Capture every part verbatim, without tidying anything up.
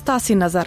ستاسي نظر.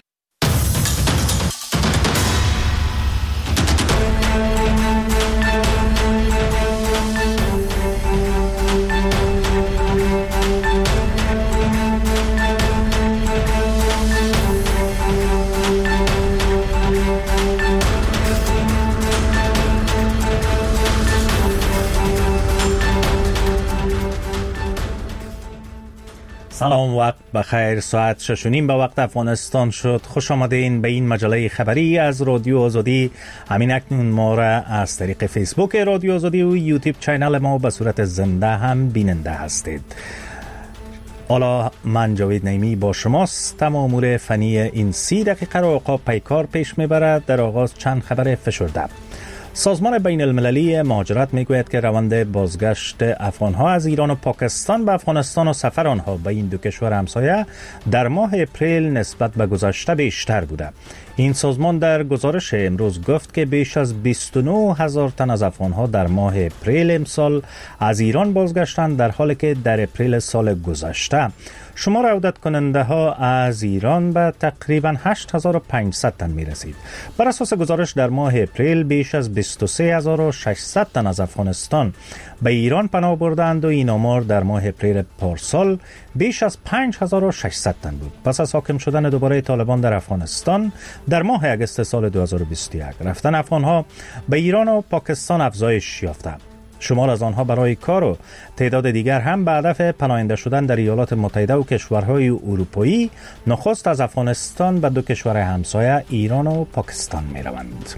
سلام، وقت بخیر. ساعت شش و نیم به وقت افغانستان شد. خوش آمدین به این مجله خبری از رادیو آزادی. همین اکنون ما را از طریق فیسبوک رادیو آزادی و یوتیوب چینل ما به صورت زنده هم بیننده هستید. حالا من جاوید نعیمی با شماست. تمام امور فنی این سی دقیقه را عقاب پیکار پیش میبرد. در آغاز چند خبر فشرده. سازمان بین المللی مهاجرت میگوید که روند بازگشت افغانها از ایران و پاکستان به افغانستان و سفر آنها به این دو کشور همسایه در ماه اپریل نسبت به گذشته بیشتر بوده. این سازمان در گزارش امروز گفت که بیش از بیست و نه هزار تن از افغانها در ماه اپریل امسال از ایران بازگشتند، در حالی که در اپریل سال گذشته شمار عودت کننده ها از ایران به تقریبا هشت هزار و پانصد تن می رسید. بر اساس گزارش در ماه اپریل بیش از بیست و سه هزار و ششصد تن از افغانستان به ایران پناه بردند و این آمار در ماه اپریل پارسال بیش از پنج هزار و ششصد تن بود. پس از حاکم شدن دوباره طالبان در افغانستان در ماه اگست سال دو هزار و بیست و یک رفتن افغانها به ایران و پاکستان افزایش یافته. شمار از آنها برای کار و تعداد دیگر هم به هدف پناهنده شدن در ایالات متحده و کشورهای اروپایی نخست از افغانستان به دو کشور همسایه ایران و پاکستان می روند.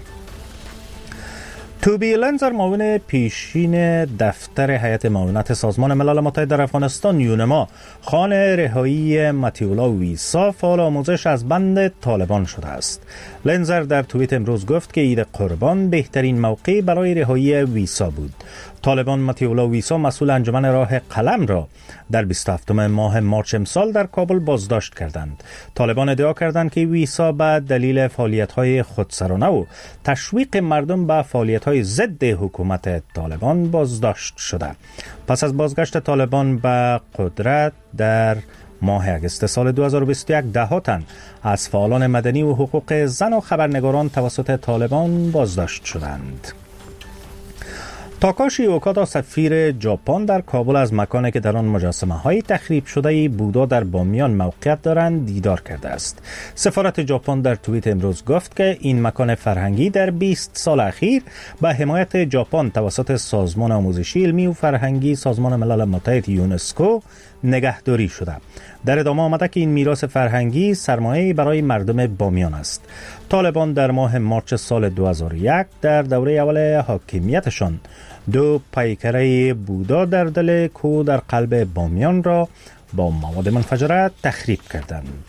توبی لنزر، معاون پیشین دفتر هیئت معاونت سازمان ملل متحد در افغانستان یونما، خانه رهایی متیولا ویسا فعال آموزش از بند طالبان شده است. لنزر در توییت امروز گفت که عید قربان بهترین موقع برای رهایی ویسا بود. طالبان متیولا ویسا، مسئول انجمن راه قلم، را در بیست و هفتم ماه مارچ امسال در کابل بازداشت کردند. طالبان ادعا کردند که ویسا به دلیل فعالیت‌های خودسرانه و تشویق مردم به فعالیت‌های ضد حکومت طالبان بازداشت شده. پس از بازگشت طالبان به قدرت در ماه اگست سال دو هزار و بیست و یک، ده ها تن از فعالان مدنی و حقوق زن و خبرنگاران توسط طالبان بازداشت شدند. تاکاشی اوکادا، سفیر ژاپن در کابل، از مکانی که در آن مجسمه های تخریب شده بودا در بامیان موقعیت دارند دیدار کرده است. سفارت ژاپن در توییت امروز گفت که این مکان فرهنگی در بیست سال اخیر به حمایت ژاپن توسط سازمان آموزشی علمی و فرهنگی سازمان ملل متحد یونسکو نگهداری شده. در ادامه آمده که این میراث فرهنگی سرمایه‌ای برای مردم بامیان است. طالبان در ماه مارچ سال دو هزار و یک در دوره اول حاکمیتشان دو پیکره بودا در دل کوه در قلب بامیان را با مواد منفجره تخریب کردند.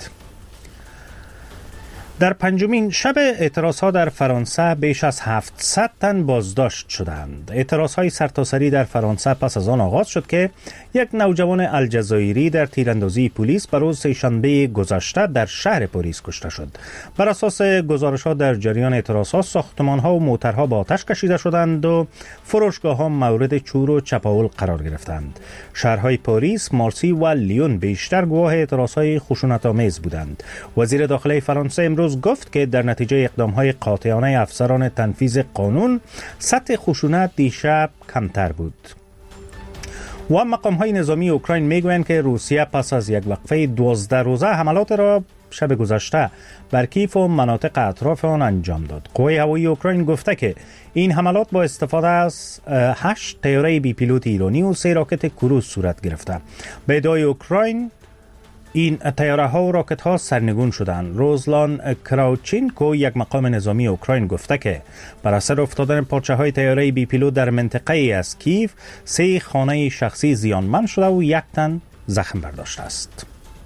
در پنجمین شب اعتراض‌ها در فرانسه بیش از هفتصد تن بازداشت شدند. اعتراض‌های سرتاسری در فرانسه پس از آن آغاز شد که یک نوجوان الجزایری در تیراندازی پلیس بر روز سه‌شنبه گذشته در شهر پاریس کشته شد. بر اساس گزارش‌ها در جریان اعتراض‌ها ساختمان‌ها و موترها با آتش کشیده شدند و فروشگاه‌ها مورد چور و چپاول قرار گرفتند. شهرهای پاریس، مارسی و لیون بیشتر گواه اعتراض‌های خشونت‌آمیز بودند. وزیر داخلی فرانسه امروز گفت که در نتیجه اقدام‌های قاطعانه افسران تنفیذ قانون سطح خشونت دیشب کمتر بود. و مقام‌های نظامی اوکراین میگویند که روسیه پس از یک وقفه دوازده روزه حملات را شب گذشته بر کیف و مناطق اطراف آن انجام داد. قوه هوایی اوکراین گفته که این حملات با استفاده از هشت طیاره بی پیلوت ایرانی و سه راکت کروز صورت گرفته. به ادعای اوکراین این طیاره ها و راکت ها سرنگون شدند. روزلان کراوچینکو، یک مقام نظامی اوکراین، گفته که بر اثر افتادن پارچه های طیاره بی پیلوت در منطقه ای از کیف سه خانه شخصی زیانمند شده و یک تن زخم برداشته است.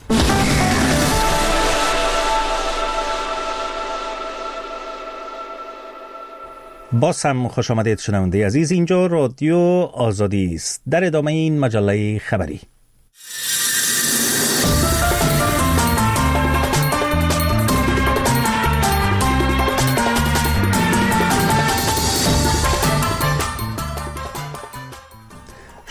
باز هم خوش آمدید شنونده عزیز، اینجا رادیو آزادی است. در ادامه این مجله خبری،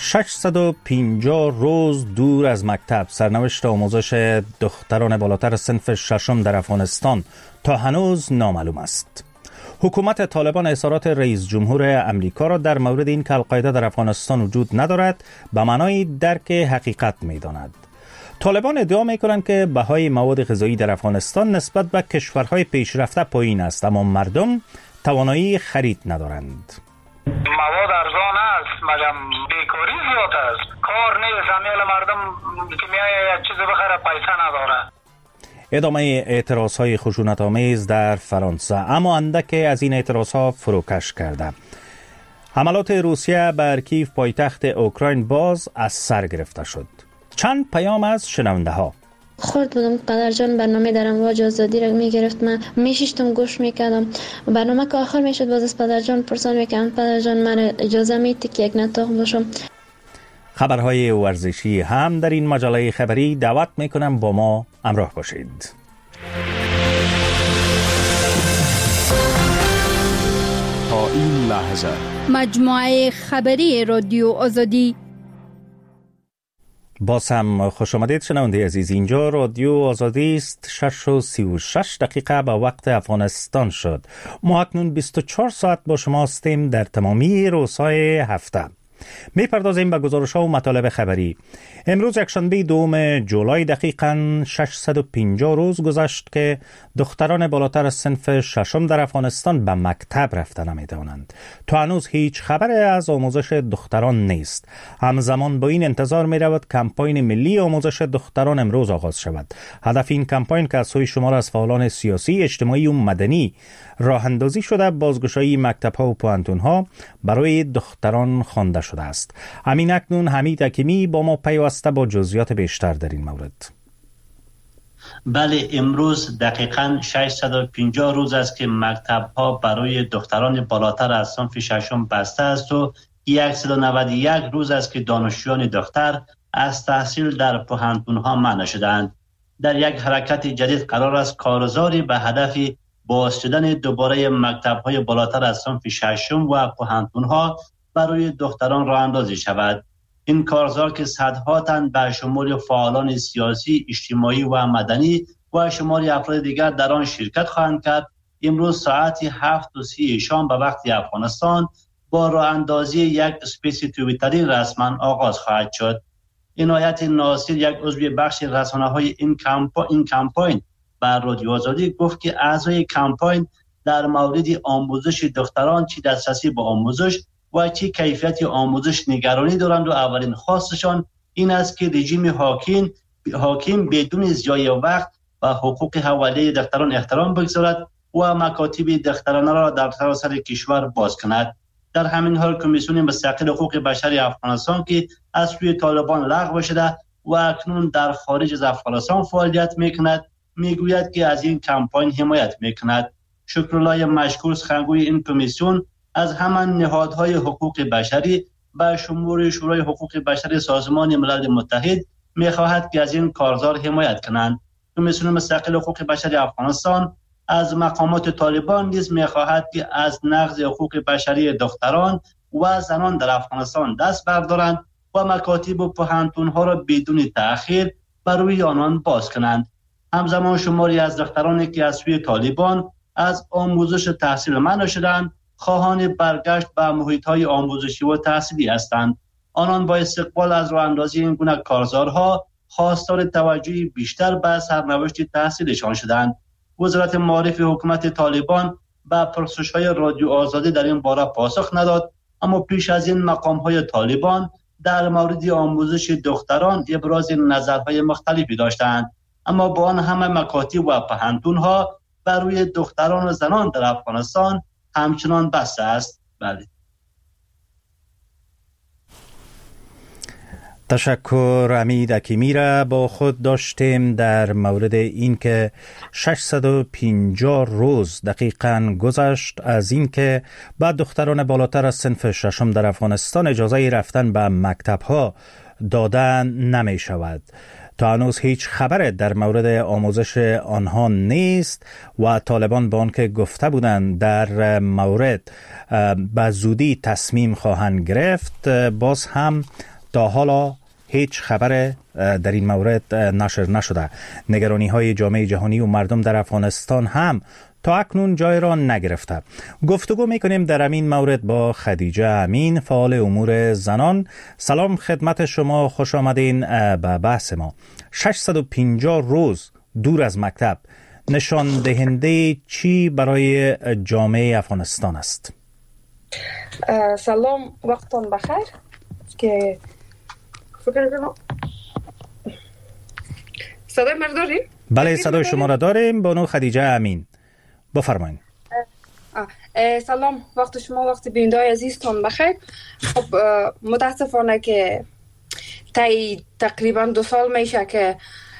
ششصد و پنجاه روز دور از مکتب، سرنوشت آموزش دختران بالاتر صنف ششم در افغانستان تا هنوز نامعلوم است. حکومت طالبان اظهارات رئیس جمهور امریکا را در مورد این که القاعده در افغانستان وجود ندارد به معنای درک حقیقت می‌داند. طالبان ادعا می‌کنند که بهای مواد غذایی در افغانستان نسبت به کشورهای پیشرفته پایین است، اما مردم توانایی خرید ندارند. مواد ارزان است مگر بیکاری زیاد است، کار نیست، امیال مردم که میای چیز بخره پیسه نداره. ادامه اعتراضهای خشونت‌آمیز در فرانسه، اما اندک از این اعتراضها فروکش کرده. حملات روسیه بر کیف پایتخت اوکراین باز از سر گرفته شد. چند پیام از شنونده ها. خورد بودم پدر جان برنامه در امواج آزادی را می گرفت، من میشیشتم گوش میکردم. برنامه که آخر میشد باز از پدر جان پرسان میکردم پدر جان من اجازه میدی که یک نطق باشم. خبرهای ورزشی هم در این مجله خبری دعوت میکنم با ما همراه باشید. تا این لحظه مجموعه خبری رادیو آزادی. باز هم خوش آمدید شنونده عزیز. اینجا رادیو آزادی است. شش و سی و شش دقیقه به وقت افغانستان شد. ما اکنون بیست و چهار ساعت با شما هستیم در تمامی روزهای هفته. می پردازیم به گزارش ها و مطالب خبری. امروز یکشنبه دوم جولای دقیقاً ششصد و پنجاه روز گذشت که دختران بالاتر از صنف ششم در افغانستان به مکتب رفته نمی‌توانند. تا هنوز هیچ خبری از آموزش دختران نیست. همزمان با این انتظار می رود کمپاین ملی آموزش دختران امروز آغاز شود. هدف این کمپاین که از سوی شمار از فعالان سیاسی، اجتماعی و مدنی راه اندازی شده بازگشایی مکتب‌ها و پوهنتون‌ها برای دختران خوانده شده است. همین اکنون حمید حکیمی با ما پیوسته با جزئیات بیشتر در این مورد. بله، امروز دقیقاً ششصد و پنجاه روز است که مکتب‌ها برای دختران بالاتر از صنف ششم بسته است و صد و نود و یک روز است که دانشجویان دختر از تحصیل در پوهنتون‌ها منع شدند. در یک حرکت جدید قرار است کارزاری به هدف باز شدن دوباره مکتب‌های بالاتر از صنف ششم و پوهنتون‌ها برای دختران راه اندازی شود. این کارزار که صدها تن به شمول فعالان سیاسی، اجتماعی و مدنی و شماری افراد دیگر در آن شرکت خواهند کرد، امروز ساعت هفت و سی شام به وقت افغانستان با راه اندازی یک اسپیس توییتری رسما آغاز خواهد شد. عنایت ناصر، یک عضو بخش رسانه‌های این کمپا این کمپاین بر رادیو آزادی گفت که اعضای کمپاین در مورد آموزش دختران چی دسترسی به آموزش و چی کیفیت آموزش نگرانی دارند و اولین خواستشان این است که رژیم حاکم حاکم بدون ضیاع وقت و حقوق حواله دختران احترام بگذارد و مکاتب دخترانه را در سراسر کشور باز کند. در همین حال کمیسیون مستقل حقوق بشر افغانستان که از سوی طالبان لغو شده و اکنون در خارج از افغانستان فعالیت میکند میگوید که از این کمپاین حمایت میکند. شکرالله مشکور، سخنگوی این کمیسیون، از همان نهادهای حقوق بشری به شمول شورای حقوق بشر سازمان ملل متحد میخواهد که از این کارزار حمایت کنند. کمیسیون مستقل حقوق بشر افغانستان از مقامات طالبان نیز میخواهد که از نقض حقوق بشری دختران و زنان در افغانستان دست بردارند و مکاتب و پوهنتون‌ها را بدون تأخیر برای آنان باز کنند. همزمان شماری از دخترانی که از سوی طالبان از آموزش تحصیل منع شدند خواهان برگشت به محیط‌های آموزشی و تحصیلی هستند. آنان با استقبال از راه اندازی این گونه کارزارها خواستار توجهی بیشتر به سرنوشت تحصیلشان شدند. وزارت معارف حکومت طالبان به پرسش‌های رادیو آزادی در این باره پاسخ نداد، اما پیش از این مقام‌های طالبان در مورد آموزش دختران ابراز نظرهای مختلفی داشتند، اما با آن همه مکاتب و پوهنتون‌ها برای دختران و زنان در افغانستان همچنان بسته است. بله. تشکر. حمید حکیمی را با خود داشتیم در مورد اینکه ششصد و پنجاه روز دقیقاً گذشت از اینکه بعد دختران بالاتر از صنف ششم در افغانستان اجازه رفتن به مکتب‌ها دادن نمی شود. تا هنوز هیچ خبر در مورد آموزش آنها نیست و طالبان به آن که گفته بودند در مورد به زودی تصمیم خواهند گرفت، باز هم تا حالا هیچ خبر در این مورد نشر نشده. نگرانی های جامعه جهانی و مردم در افغانستان هم تا اکنون جای را نگرفته. گفتگو میکنیم در این مورد با خدیجه امین، فعال امور زنان. سلام خدمت شما، خوش آمدین به بحث ما. ششصد و پنجاه روز دور از مکتب نشان دهنده چی برای جامعه افغانستان است؟ سلام، وقتتون بخیر. که فکر کنم صدای من داریم؟ بله صدای شما را داریم. بانو خدیجه امین بفرمایید. سلام، وقت شما، وقت بینندگان عزیزتون بخیر. خب متاسفانه که تایی تقریبا دو سال میشه که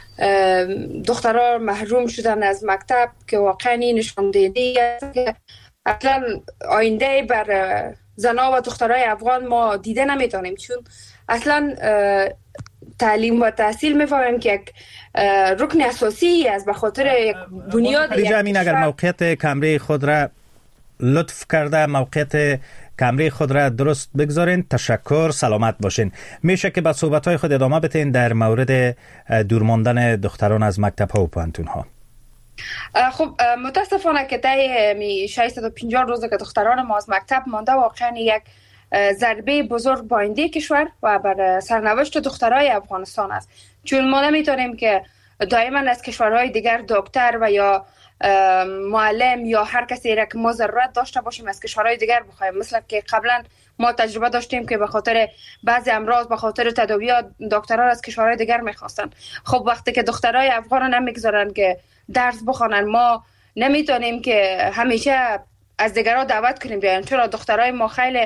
دخترها محروم شدن از مکتب، که واقعا نشان دهنده است که اصلا آینده بر زنها و دخترای افغان ما دیده نمیتونیم، چون اصلا تعلیم و تحصیل میفهمیم که یک رکن اساسی است، به خاطر یک بنیاد. خدیجه امین، اگر موقعیت کمره خود را لطف کرده موقعیت کمره خود را درست بگذارین، تشکر، سلامت باشین. میشه که با صحبت‌های خود ادامه بدین در مورد دور ماندن دختران از مکتب‌ها و پانتون‌ها؟ خب متاسفانه که طی ششصد و پنجاه روزه که دختران ما از مکتب مانده، واقعا یک ضربه بزرگ با آینده کشور و بر سرنوشت دخترای افغانستان است، چون ما نمیتونیم که دائما از کشورهای دیگر دکتر و یا معلم یا هر کسی را که ما ضرورت داشته باشیم از کشورهای دیگر بخوایم. مثل که قبلا ما تجربه داشتیم که به خاطر بعضی امراض، به خاطر تداویات، دکترها از کشورهای دیگر میخواستن. خب وقتی که دخترای افغان نمیگذارن که درس بخونن، ما نمیتونیم که همیشه از دیگرها دعوت کنیم بیان، چرا دخترای ما خیلی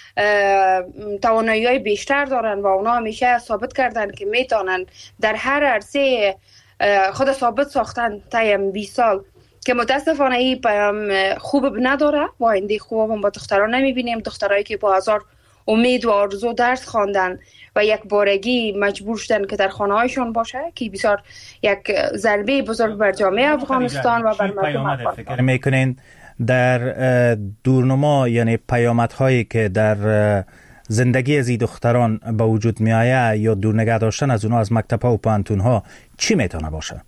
توانایی‌های بیشتر دارن و اونا همیشه ثابت کردن که میتونن در هر عرصه خود ثابت ساختن طی بیست سال، که متاسفانه این پیام خوب نداره و آینده خوب هم با دختران نمیبینیم. دخترایی که با هزار امید و آرزو درس خواندن و یک بارگی مجبور شدن که در خانه هایشون باشه، که بسیار یک ضربه بزرگ بر جامعه افغانستان و بر مردم افغانستان. فکر میکنین در دورنما، یعنی پیامدهایی که در زندگی از این دختران به وجود می آید یا دور نگه داشتن از اونها از مکتب‌ها و پانتون‌ها چی میتونه باشه؟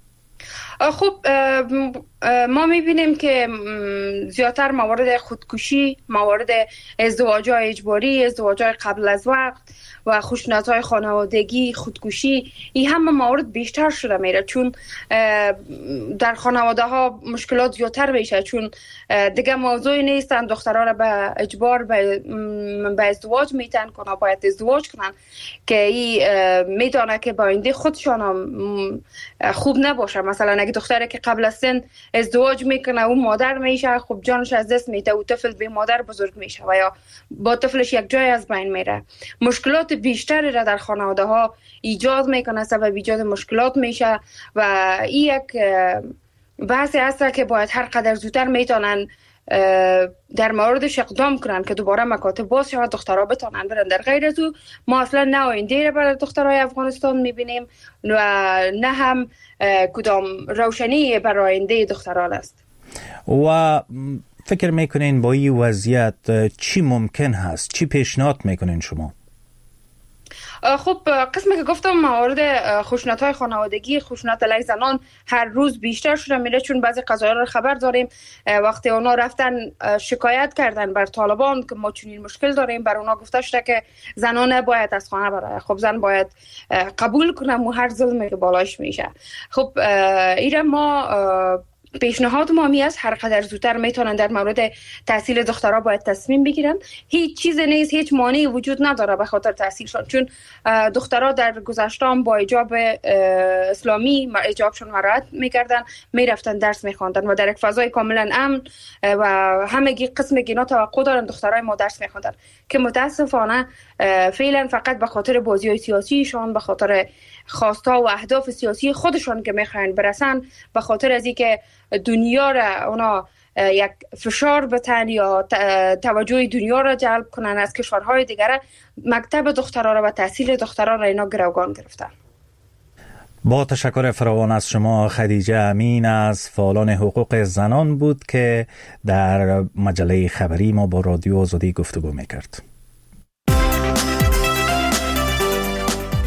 خب ما میبینیم که زیادتر موارد خودکشی، موارد ازدواج‌های اجباری، ازدواج‌های قبل از وقت و خشونت‌های خانوادگی، خودکشی، این همه موارد بیشتر شده میره، چون در خانواده ها مشکلات زیادتر میشه، چون دیگه موضوعی نیستن دخترها را به اجبار به, به ازدواج میتن کنن، باید ازدواج کنن، که این میدانه که با آینده خودشان خوب نباشه. مثلا اگه دختری که قبل از سن ازدواج میکنه او مادر میشه، خب جانش از دست میده و طفل به مادر بزرگ میشه و یا با طفلش یک جای از بین میره. مشکلات بیشتری را در خانواده ها ایجاد میکنه، سبب ایجاد مشکلات میشه و این یک بحثی هست که باید هر قدر زودتر میتونن در موردش اقدام کنن که دوباره مکاتب باز شود، دخترها بتونن برن. در غیر از او ما اصلا نه آینده را برای دخترهای افغانستان میبینیم و نه هم کدام روشنی برای آینده دختران است. و فکر میکنین با این وضعیت چی ممکن هست؟ چی پیشنهاد میکنین شما؟ خب قسمی که گفتم موارد خشونت‌های خانوادگی، خشونت علیه زنان هر روز بیشتر شده میره، چون بعضی قضایا رو خبر داریم وقتی اونا رفتن شکایت کردن بر طالبان که ما چنین مشکل داریم، بر اونا گفته شده که زنان نباید از خانه برای. خب زن باید قبول کنه و هر ظلمی که بالاش میشه. خب ایره ما پیشنهاد ما می است هر قدر زودتر میتونن در مورد تحصیل دخترها باید تصمیم بگیرن. هیچ چیز نیست، هیچ مانعی وجود نداره به خاطر تحصیلشون، چون دخترها در گذشته هم با حجاب اسلامی حجابشون مراعات میکردن، میرفتن درس میخواندن و در یک فضای کاملا امن و همگی قسم اینا توقع دارن دخترای ما درس میخواندن، که متاسفانه فعلا فقط به خاطر بازی‌های سیاسیشون، به خاطر خواستا و اهداف سیاسی خودشون که میخواین برسن، به خاطر از اینکه دنیا را اونا یک فشار بتن یا توجه دنیا را جلب کنن از کشورهای دیگر، مکتب دخترها را و تحصیل دخترها را اینا گروگان گرفتن. با تشکر فراوان از شما خدیجه امین از فعالان حقوق زنان بود که در مجله خبری ما با رادیو آزادی گفتگو میکرد.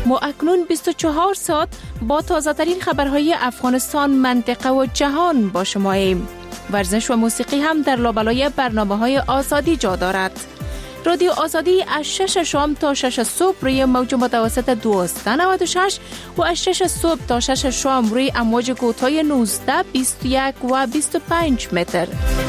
ما اکنون بیست و چهار ساعت با تازه ترین خبرهای افغانستان، منطقه و جهان با شماییم. ورزش و موسیقی هم در لابلای برنامه‌های آزادی جا دارد. رادیو آزادی از شش شام تا شش صبح روی موج متوسط دویست و نود و شش و از شش صبح تا شش شام روی امواج کوتاه نوزده، بیست و یک و بیست و پنج متر.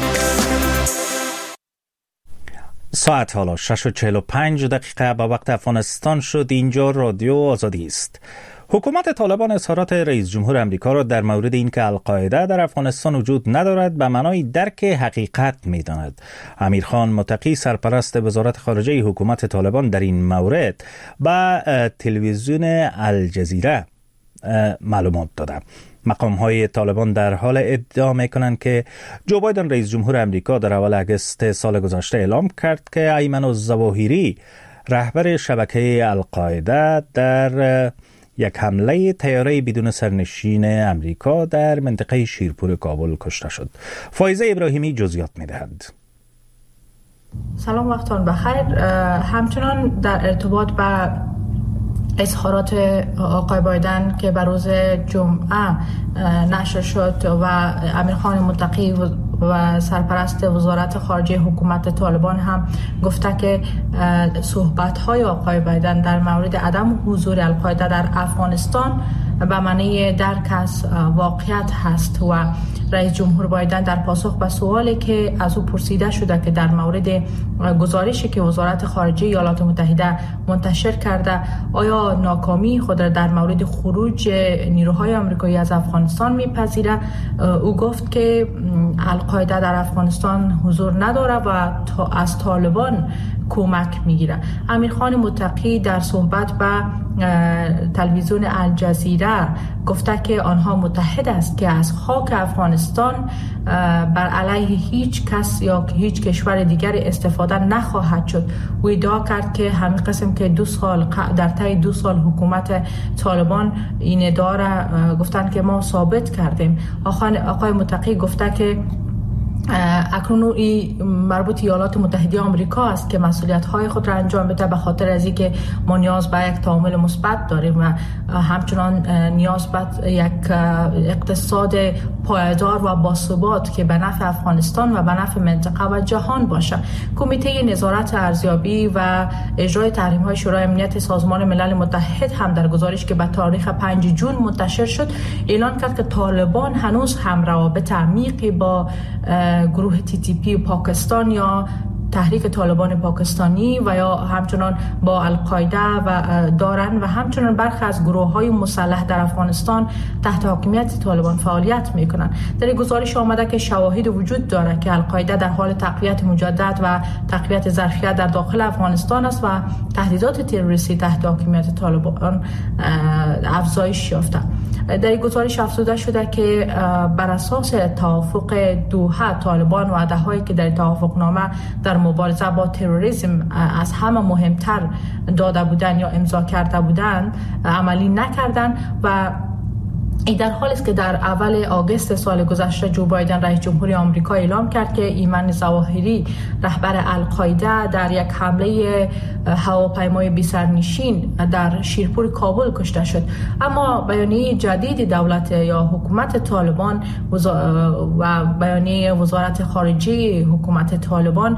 ساعت حالا شش و چهل و پنج دقیقه به وقت افغانستان شد. اینجا رادیو آزادی است. حکومت طالبان اظهارات رئیس جمهور امریکا را در مورد اینکه القاعده در افغانستان وجود ندارد به معنای درک حقیقت می‌داند. امیرخان متقی سرپرست وزارت خارجه حکومت طالبان در این مورد به تلویزیون الجزیره معلومات داده. مقام‌های طالبان در حال ادعا می‌کنند که جو بایدن رئیس جمهور امریکا در اول آگوست سال گذشته اعلام کرد که ایمن الظواهری رهبر شبکه القاعده در یک حمله طیاره بدون سرنشین امریکا در منطقه شیرپور کابل کشته شد. فایزه ابراهیمی جزئیات می‌دهد. سلام، وقتتون بخیر. همچنان در ارتباط با اظهارات آقای بایدن که بر روز جمعه نشر شد و امیرخان متقی و سرپرست وزارت خارجه حکومت طالبان هم گفته که صحبت‌های آقای بایدن در مورد عدم حضور القاعده در افغانستان به معنی درک از واقعیت هست و رئیس جمهور بایدن در پاسخ به سوالی که از او پرسیده شده که در مورد گزارشی که وزارت خارجه ایالات متحده منتشر کرده آیا ناکامی خود را در مورد خروج نیروهای آمریکایی از افغانستان میپذیره، او گفت که القاعده در افغانستان حضور نداره و تا از طالبان کمک میگیره. امیرخان متقی در صحبت به تلویزیون الجزیره گفته که آنها متحد است که از خاک افغانستان بر علیه هیچ کس یا هیچ کشور دیگر استفاده نخواهد شد. او ادعا کرد که همین قسم که دو سال در طی دو سال حکومت طالبان این ادعا را گفتن که ما ثابت کردیم. آقای متقی گفته که اکنون این مربوط ایالات متحده آمریکا است که مسئولیت‌های خود را انجام بده، به خاطر از اینکه ما نیاز به یک تعامل مثبت داریم و همچنان نیاز به یک اقتصاد پایدار و باثبات که به نفع افغانستان و به نفع منطقه و جهان باشه. کمیته نظارت ارزیابی و اجرای تحریم‌های شورای امنیت سازمان ملل متحد هم در گزارش که به تاریخ پنج جون منتشر شد اعلان کرد که طالبان هنوز هم روابط عمیقی با گروه تی تی پی پاکستان یا تحریک طالبان پاکستانی و یا همچنان با القاعده و دارن و همچنان برخی از گروه‌های مسلح در افغانستان تحت حاکمیت طالبان فعالیت میکنن. در این گزارش آمده که شواهد وجود داره که القاعده در حال تقویت مجدد و تقویت ظرفیت در داخل افغانستان است و تهدیدات تروریستی تحت حاکمیت طالبان افزایش یافته. در این گزارش افزوده شده که بر اساس توافق دوحه طالبان وعده‌هایی که در توافقنامه در مبارزه با تروریسم از همه مهمتر داده بودن یا امضا کرده بودن عملی نکردن و این در حالی است که در اول آگوست سال گذشته جو بایدن رئیس جمهوری آمریکا اعلام کرد که ایمن ظواهری رهبر القاعده در یک حمله هواپیمای بی سرنشین در شیرپور کابل کشته شد. اما بیانیه جدید دولت یا حکومت طالبان و بیانیه وزارت خارجه حکومت طالبان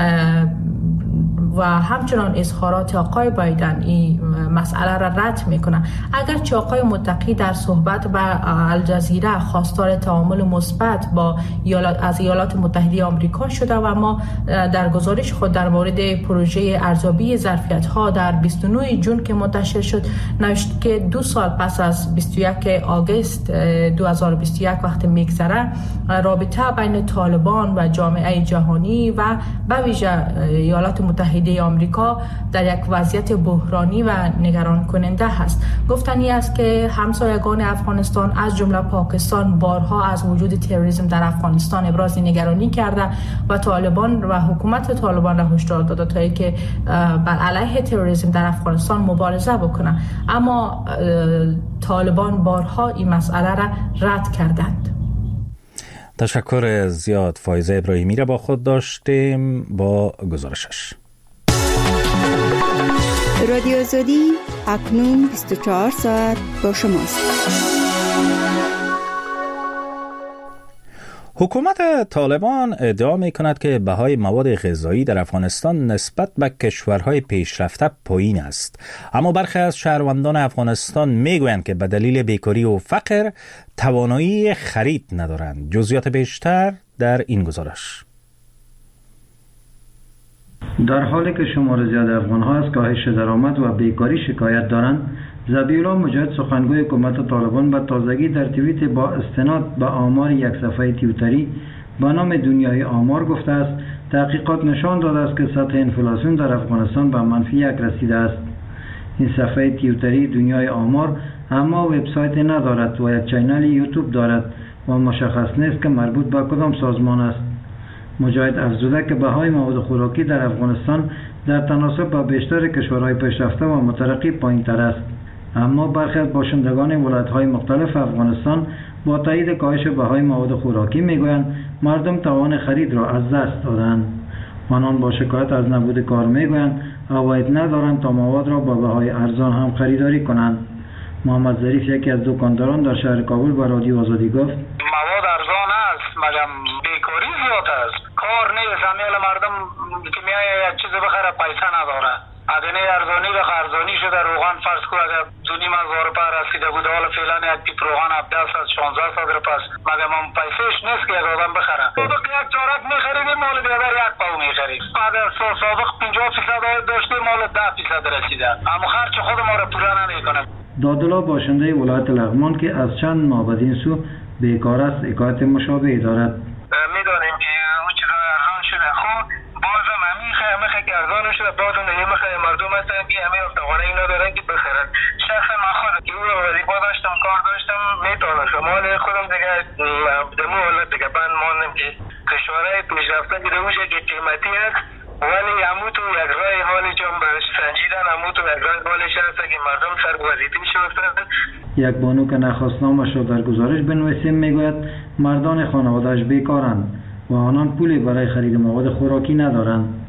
و همچنان اظهارات آقای بایدن این مسئله را رد میکنه. اگرچه آقای متقی در صحبت با الجزیره خواستار تعامل مثبت با ایالات از ایالات متحده آمریکا شده و ما در گزارش خود در مورد پروژه ارزیابی ظرفیت ها در بیست و نه جون که منتشر شد نوشت که دو سال پس از بیست و یک آگوست دو هزار و بیست و یک وقت میگذره رابطه بین طالبان و جامعه جهانی و به ویژه ایالات متحده آمریکا در یک وضعیت بحرانی و نگران کننده است. گفتنی است که همسایگان افغانستان از جمله پاکستان بارها از وجود تروریسم در افغانستان ابراز نگرانی کرده و طالبان و حکومت طالبان را هشدار داده تا اینکه بر علیه تروریسم در افغانستان مبارزه بکنه، اما طالبان بارها این مسئله را رد کردند. تشکر زیاد. فایزه ابراهیمی را با خود داشتیم با گزارشش. رادیو آزادی اکنون بیست و چهار ساعت با شماست. حکومت طالبان ادعا می کند که بهای مواد غذایی در افغانستان نسبت به کشورهای پیشرفته پایین است، اما برخی از شهروندان افغانستان می گویند که به دلیل بیکاری و فقر توانایی خرید ندارند. جزئیات بیشتر در این گزارش. در حالی که شمار زیاد افغان‌ها از کاهش درآمد و بیکاری شکایت دارند، ذبیح‌الله مجاهد سخنگوی حکومت طالبان به تازگی در توییت با استناد به آمار یک صفحه توییتری به نام دنیای آمار گفته است تحقیقات نشان داده است که سطح انفلاسیون در افغانستان به منفی یک رسیده است. این صفحه توییتری دنیای آمار اما وبسایت ندارد و یک چینل یوتیوب دارد و مشخص نیست که مربوط به کدام سازمان است. مجاهد افزوده که بهای مواد خوراکی در افغانستان در تناسب با بیشتر کشورهای پیشرفته و مترقی پایین‌تر است، اما برخی از باشندگان ولایت‌های مختلف افغانستان با تایید کاهش بهای مواد خوراکی میگویند مردم توان خرید را از دست دادند. آنان با شکایت از نبود کار میگویند عواید ندارند تا مواد را با بهای ارزان هم خریداری کنند. محمد ظریف یکی از دکانداران در شهر کابل با رادیو آزادی گفت مواد ارزان است مگر بیکاری زیاد است، کار نیست، همیل مردم که میایه یک چیز بخره پیسه نداره. ادنه ارزانی را ارزانی شده، روغن فرض کو اگر دو نیم هزار روپیه رسیده بود، حالا فعلا یک پیپ روغن هفده صد شانزده صد روپیه است، مگر من پیسهش نیست که یک آدم بخره. صادق یک چارک میخریدیم مال دیگر یک پاو میخرید، اگر سال سابق پنجاه درصد عاید داشتیم مال ده درصد رسیده، اما خرج خود ما را پورا نمیکنه. دادلا باشنده ولایت لغمان که از چند ماه بدین سو بیکار است حکایت مشابهی دارد. میدانیم که اون چیزا ارزان شده، خب بازم همین خیلی همه خیلی ارزان شده، بازم دیگه خیلی مردم هستن که همه توانه این ندارن که بخرن. شخصا من خودم که اون وظیفه داشتم، کار داشتم، میتونم شمال خودم دیگه دمو حالت دیگه بند ماندم که کشورهای پیشرفته دیده باشه که قیمتی هست، ولی همو تو یک رای حالی چون برش سنجیدن همو تو یک رای حالش هست که مردم سر وظیفه شدن. یک بانو که نخواستنامش را در گزارش بنویسیم میگوید مردان خانواده‌اش بیکارند و آنان پولی برای خرید مواد خوراکی ندارند.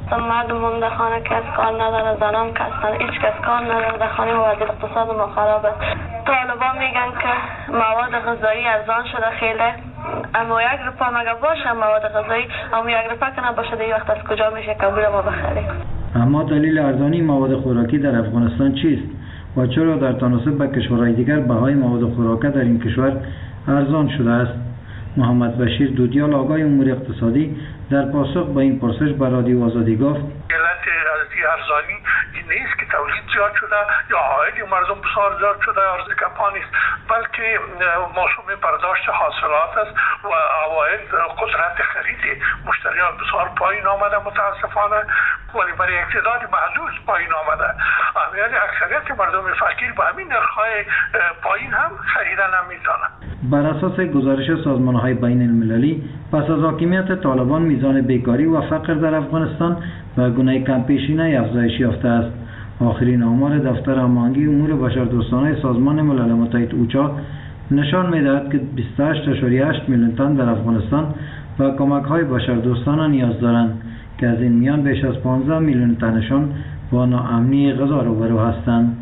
مردم در خانه کس کار نداره، زنان کسان هیچ کس کار نداره در خانه، وضعیت اقتصاد ما خرابه. طالبان میگن که مواد غذایی ارزان شده خیلی، اما یک روپا مگه باشه مواد غذایی، اما یک روپا که نباشه دیگه وقت از کجا میشه که ما بخریم؟ اما دلیل ارزانی مواد خوراکی در افغانستان چیست و چرا در تناسب با کشورهای دیگر بهای مواد خوراکی در این کشور ارزان شده است؟ محمد بشیر دودیال آقای امور اقتصادی در پاسخ به این پرسش به رادیو آزادی گفت علت ارزانی این نیست که تولید زیاد شده یا عاید مردم بسیار زیاد شده یا ارز کمپان نیست، بلکه موسم برداشت حاصلات است و عواید قدرت خرید مشتریان بسیار پایین آمده متاسفانه، ولی برای یک تعداد محدود پایین آمده، یعنی اکثریت مردم فقیر به همین نرخ‌های پایین هم خریدن نمیتونن. بر اساس گزارش سازمان‌های بین المللی پس از حاکمیت طالبان میزان بیکاری و فقر در افغانستان به گونه کمپیشینه افزایش یافته است. آخرین آمار دفتر هماهنگی امور بشردوستانه سازمان ملل متحد اوچا نشان می‌دهد که بیست و هشت ممیز هشت میلیون تن در افغانستان به کمک‌های بشردوستانه نیاز دارند که از این میان بیش از پانزده میلیون تنشان با ناامنی غذا روبرو هستند.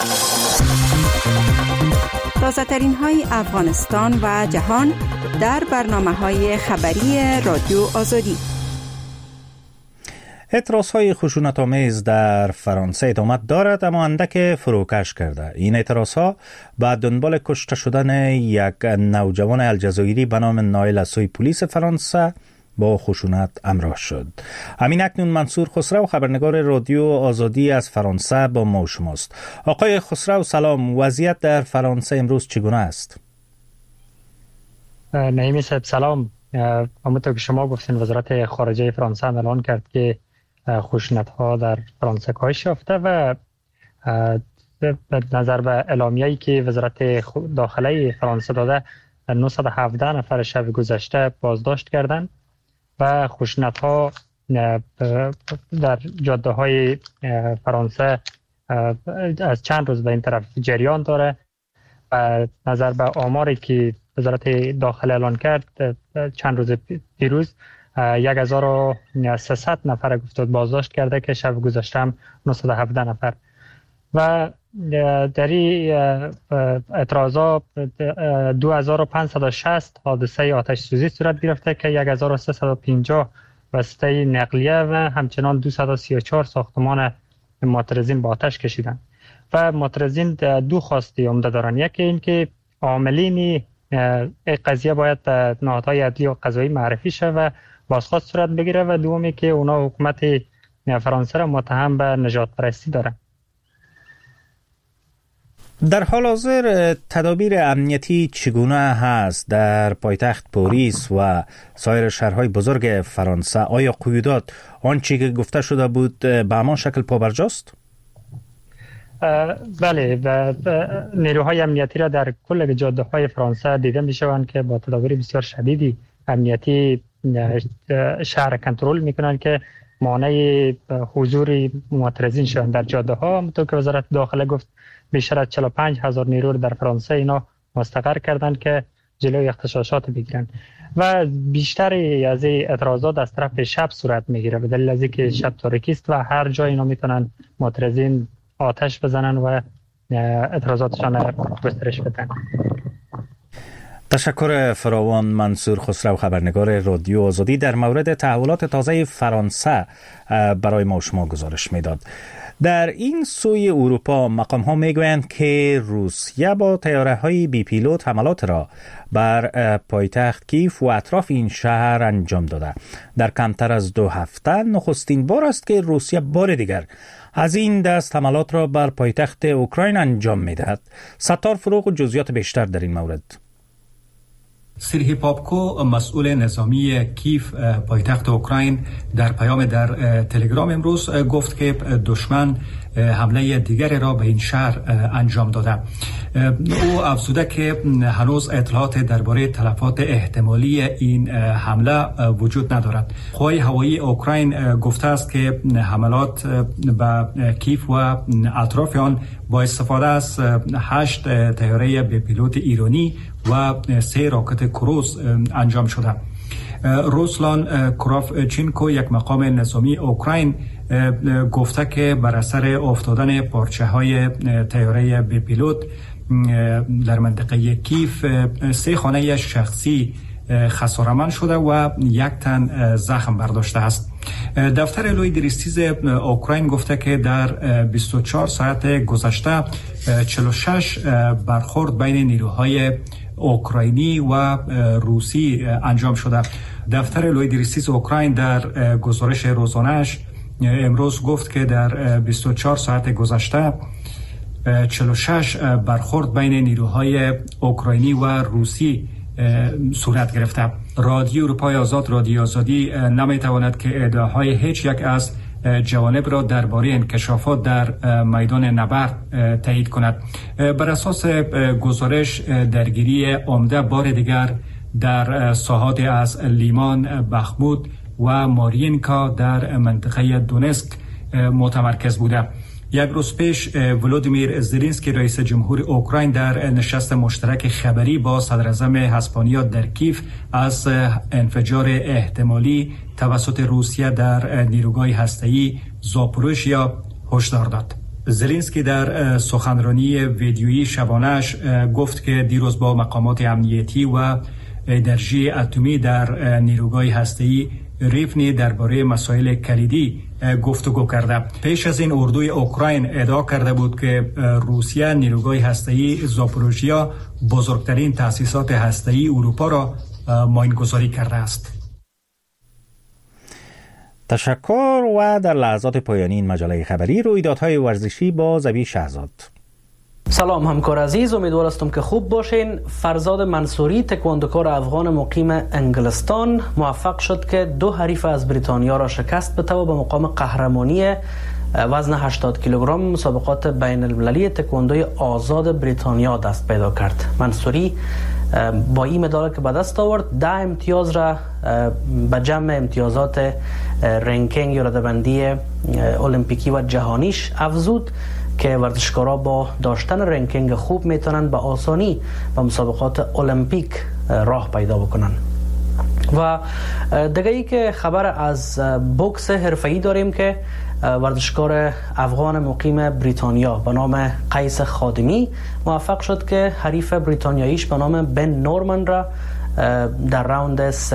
تازه ترین های افغانستان و جهان در برنامه های خبری رادیو آزادی. اعتراض‌های خشونت‌آمیز در فرانسه ادامه دارد اما اندک فروکش کرده. این اعتراض‌ها بعد دنبال کشته شدن یک نوجوان الجزایری به نام نایل از سوی پلیس فرانسه با خشونت همراه شد. همین اکنون منصور خسرو خبرنگار رادیو آزادی از فرانسه با ما شماست. آقای خسرو سلام، وضعیت در فرانسه امروز چگونه است؟ نعیمی صاحب سلام. همونطور که شما گفتین وزارت خارجه فرانسه اعلان کرد که خشونت‌ها در فرانسه کاهش یافته و به نظر به اعلامیه‌ای که وزارت داخله فرانسه داده نهصد و هفده نفر شب گذشته بازداشت کردند و خشونت‌ها در جاده‌های فرانسه از چند روز به این طرف جریان داره و نظر به آماری که وزارت داخله اعلان کرد چند روز پیروز یک هزار و سیصد نفر گفتاد بازداشت کرده که شب گذشته هم نهصد و هفده نفر و در این اعتراضات دو هزار و پانصد و شصت حادثه آتش سوزی صورت گرفته که یک هزار و سیصد و پنجاه وسیله نقلیه و همچنان دویست و سی و چهار ساختمان معترضین با آتش کشیدند و معترضین دو خواسته عمده دارند. یکی این که عاملین این قضیه باید به نهادهای عدلی و قضایی معرفی شود و بازخواست صورت بگیره و دومی که اونا حکومت فرانسه را متهم به نجات پرستی دارند. در حال حاضر تدابیر امنیتی چگونه هست در پایتخت پاریس و سایر شهرهای بزرگ فرانسه؟ آیا قیودات آنچه که گفته شده بود به همان شکل پابرجاست؟ بله، و نیروهای امنیتی را در کل جاده های فرانسه دیده می شوند که با تدابیر بسیار شدیدی امنیتی شهر کنترل می کنند که مانع حضور معترضین شوند در جاده ها. همونطور که وزارت داخله گفت بیشتر از چهل و پنج هزار نیرو در فرانسه اینا مستقر کردند که جلوی اغتشاشات بگیرند و بیشتر از اعتراضات از طرف شب صورت میگیره به دلیل از اینکه شب تاریکی است و هر جای اینا میتونن معترضین آتش بزنن و اعتراضاتشان گسترش بدن. تشکر فراوان. منصور خسرو، خبرنگار رادیو آزادی، در مورد تحولات تازه فرانسه برای ما شما گزارش میداد. در این سوی اروپا مقام ها میگویند که روسیه با طیاره های بی پیلوت حملات را بر پایتخت کیف و اطراف این شهر انجام داده. در کمتر از دو هفته نخستین بار است که روسیه بار دیگر از این دست حملات را بر پایتخت اوکراین انجام میدهد. ستار فروغ جزئیات بیشتر در این مورد. سرهی پاپکو، مسئول نظامی کیف پایتخت اوکراین، در پیام در تلگرام امروز گفت که دشمن حمله دیگری را به این شهر انجام داده. او افزوده که هنوز اطلاعات درباره تلفات احتمالی این حمله وجود ندارد. قوای هوایی اوکراین گفته است که حملات به کیف و اطراف آن با استفاده از هشت طیاره به پیلوت ایرانی و سه راکت کروز انجام شده. روسلان کراوچینکو، یک مقام نظامی اوکراین، گفته که بر اثر افتادن پارچه های طیاره به پیلوت در منطقه کیف سه خانه شخصی خساره‌مند شده و یک تن زخم برداشته است. دفتر لوی دریستیز اوکراین گفته که در بیست و چهار ساعت گذشته چهل و شش برخورد بین نیروهای اوکراینی و روسی انجام شده. دفتر لوی دریستیز اوکراین در گزارش روزانه‌اش امروز گفت که در بیست و چهار ساعت گذشته چهل و شش برخورد بین نیروهای اوکراینی و روسی صورت گرفته. رادیو اروپای آزاد، رادیو آزادی، نمیتواند که ادعاهای هیچ یک از جوانب را درباره انکشافات در میدان نبرد تایید کند. بر اساس گزارش، درگیری عمده بار دیگر در ساحات از لیمان، بخمود و مارینکا در منطقه دونسک متمرکز بوده. یک روز پیش ولودیمیر زلنسکی رئیس جمهور اوکراین در نشست مشترک خبری با صدراعظم اسپانیا در کیف از انفجار احتمالی توسط روسیه در نیروگاه هسته‌ای زاپوروژیا هشدار داد. زلنسکی در سخنرانی ویدیویی شبانه‌اش گفت که دیروز با مقامات امنیتی و انرژی اتمی در نیروگاه هسته‌ای ریفنی درباره مسائل کلیدی گفتگو کرده. پیش از این اردوی اوکراین ادعا کرده بود که روسیه نیروگاه هسته‌ای زاپوروژیا، بزرگترین تأسیسات هسته‌ای اروپا را ماینگذاری کرده است. تشکر. و در لحظات پایانی این مجله خبری رویدادهای ورزشی با زبی شهزاد. سلام همکار عزیز، امیدوار هستم که خوب باشین. فرزاد منصوری، تکواندوکار افغان مقیم انگلستان، موفق شد که دو حریف از بریتانیا را شکست بده و به مقام قهرمانی وزن هشتاد کیلوگرم مسابقات بین المللی تکواندوی آزاد بریتانیا دست پیدا کرد. منصوری با این مدال که به دست آورد ده امتیاز را به جمع امتیازات رنکینگ یا رده‌بندی المپیکی و جهانیش افزود که ورزشکارا با داشتن رنکینگ خوب میتونن به آسانی به مسابقات المپیک راه پیدا بکنن. و دیگه ای که خبر از بوکس حرفه‌ای داریم که ورزشکار افغان مقیم بریتانیا به نام قیس خادمی موفق شد که حریف بریتانیاییش به نام بن نورمن را در راوند